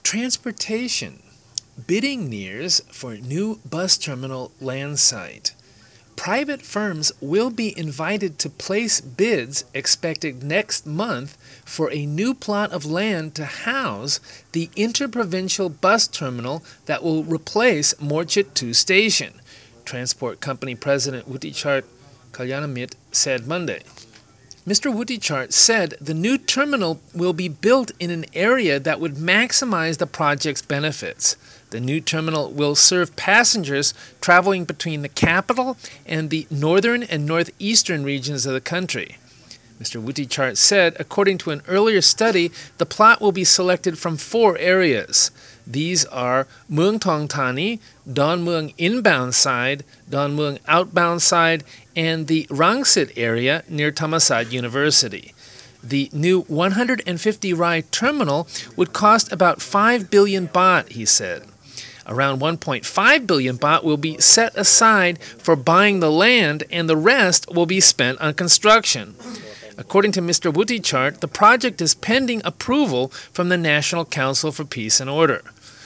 Transportation. Bidding nears for new bus terminal land site. Private firms will be invited to place bids expected next month for a new plot of land to house the interprovincial bus terminal that will replace Morchit 2 Station, Transport Company President Wuttichart Kalyanamit said Monday. Mr. Wuttichart said the new terminal will be built in an area that would maximize the project's benefits. The new terminal will serve passengers traveling between the capital and the northern and northeastern regions of the country. Mr. Wuttichart said, according to an earlier study, the plot will be selected from 4 areas. These are Mueang Thong Thani, Don Mueang inbound side, Don Mueang outbound side, and the Rangsit area near Thammasat University. The new 150 rai terminal would cost about 5 billion baht, he said. Around 1.5 billion baht will be set aside for buying the land, and the rest will be spent on construction. According to Mr. Wuttichart, the project is pending approval from the National Council for Peace and Order.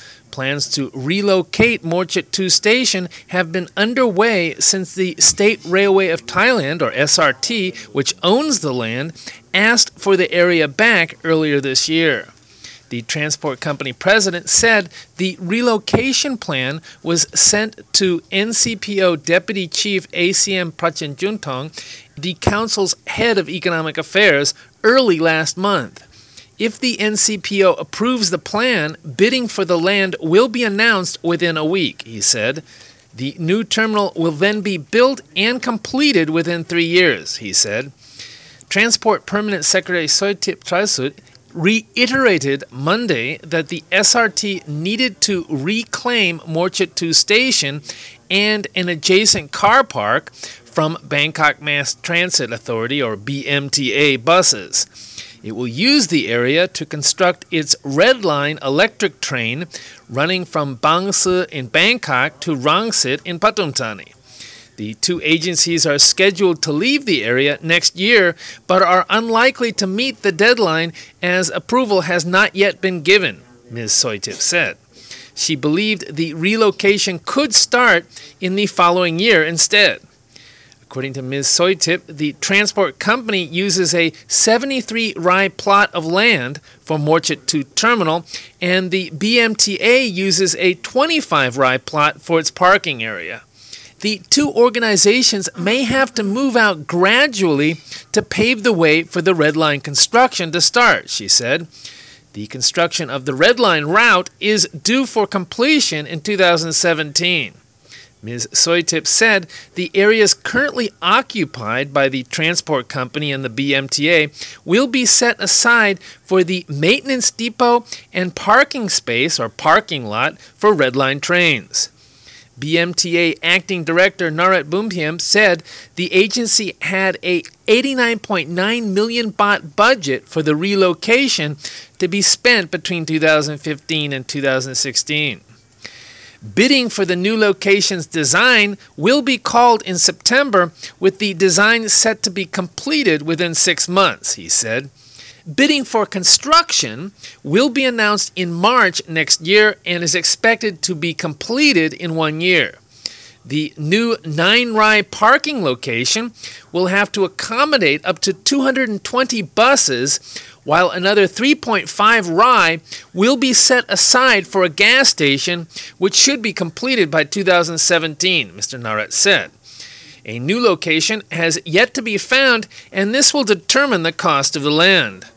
Plans to relocate Morchit 2 Station have been underway since the State Railway of Thailand, or SRT, which owns the land, asked for the area back earlier this year. The transport company president said the relocation plan was sent to NCPO Deputy Chief ACM Prachen Juntong, the council's head of economic affairs, early last month. If the NCPO approves the plan, bidding for the land will be announced within a week, he said. The new terminal will then be built and completed within 3 years, he said. Transport Permanent Secretary Soitip Traisut reiterated Monday that the SRT needed to reclaim Morchit 2 Station and an adjacent car park from Bangkok Mass Transit Authority, or BMTA, buses. It will use the area to construct its Red Line electric train running from Bang Se in Bangkok to Rangsit in Pathum Thani. The 2 agencies are scheduled to leave the area next year, but are unlikely to meet the deadline as approval has not yet been given, Ms. Soitip said. She believed the relocation could start in the following year instead. According to Ms. Soitip, the transport company uses a 73 rai plot of land for Morchit 2 Terminal, and the BMTA uses a 25 rai plot for its parking area. The 2 organizations may have to move out gradually to pave the way for the Red Line construction to start, she said. The construction of the Red Line route is due for completion in 2017. Ms. Soitip said the areas currently occupied by the transport company and the BMTA will be set aside for the maintenance depot and parking space, or parking lot, for Red Line trains. BMTA Acting Director Narat Bumthiam said the agency had a 89.9 million baht budget for the relocation to be spent between 2015 and 2016. Bidding for the new location's design will be called in September, with the design set to be completed within 6 months, he said. Bidding for construction will be announced in March next year and is expected to be completed in 1 year. The new 9 rai parking location will have to accommodate up to 220 buses, while another 3.5 rai will be set aside for a gas station, which should be completed by 2017, Mr. Narat said. A new location has yet to be found, and this will determine the cost of the land.